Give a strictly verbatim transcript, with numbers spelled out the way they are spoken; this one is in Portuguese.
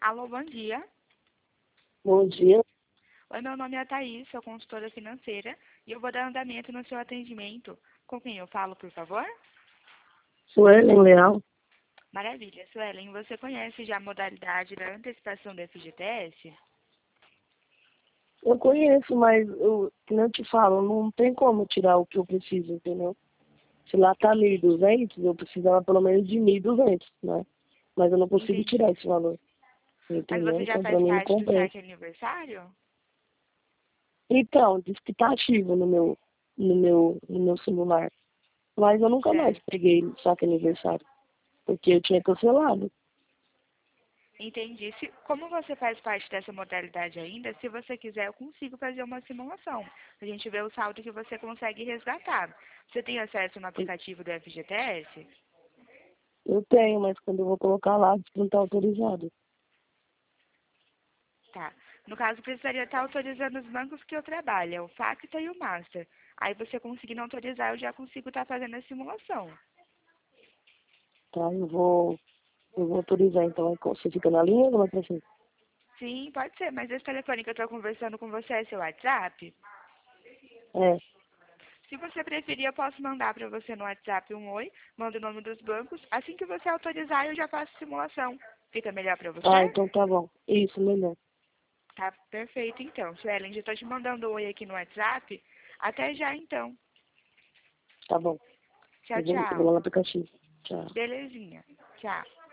Alô, bom dia. Bom dia. Oi, meu nome é Thaís, sou consultora financeira e eu vou dar andamento no seu atendimento. Com quem eu falo, por favor? Suelen Leal. Maravilha. Suelen, você conhece já a modalidade da antecipação do F G T S? Eu conheço, mas eu, que nem eu te falo, não tem como tirar o que eu preciso, entendeu? Se lá tá mil e duzentos, eu precisava pelo menos de mil e duzentos, né? Mas eu não consigo Entendi. tirar esse valor, Mas entendeu? você já Então, pra faz mim, não parte do compensa. saque aniversário? Então, diz que tá ativo no meu, no meu, no meu celular. Mas eu nunca mais Certo. peguei o saque aniversário, porque eu tinha cancelado. Entendi. Se, como você faz parte dessa modalidade ainda, se você quiser, eu consigo fazer uma simulação. A gente vê o saldo que você consegue resgatar. Você tem acesso no aplicativo do F G T S? Eu tenho, mas quando eu vou colocar lá, diz que não tá autorizado. Tá. No caso, precisaria estar autorizando os bancos que eu trabalho, é o Facta e o Master. Aí você conseguindo autorizar, eu já consigo estar fazendo a simulação. Tá? Eu vou, eu vou autorizar, então. Aí você fica na linha ou não vai pra frente? Sim, pode ser, mas esse telefone que eu estou conversando com você é seu WhatsApp? É, Se você preferir, eu posso mandar para você no WhatsApp um oi, manda o nome dos bancos. Assim que você autorizar, eu já faço a simulação. Fica melhor para ah, você? então tá bom. Isso, melhor. Tá perfeito, então. Suelen, já estou te mandando um oi aqui no WhatsApp. Até já, então. Tá bom. Tchau, Eu vou, eu vou lá tchau. no aplicativo. Tchau. Belezinha. Tchau.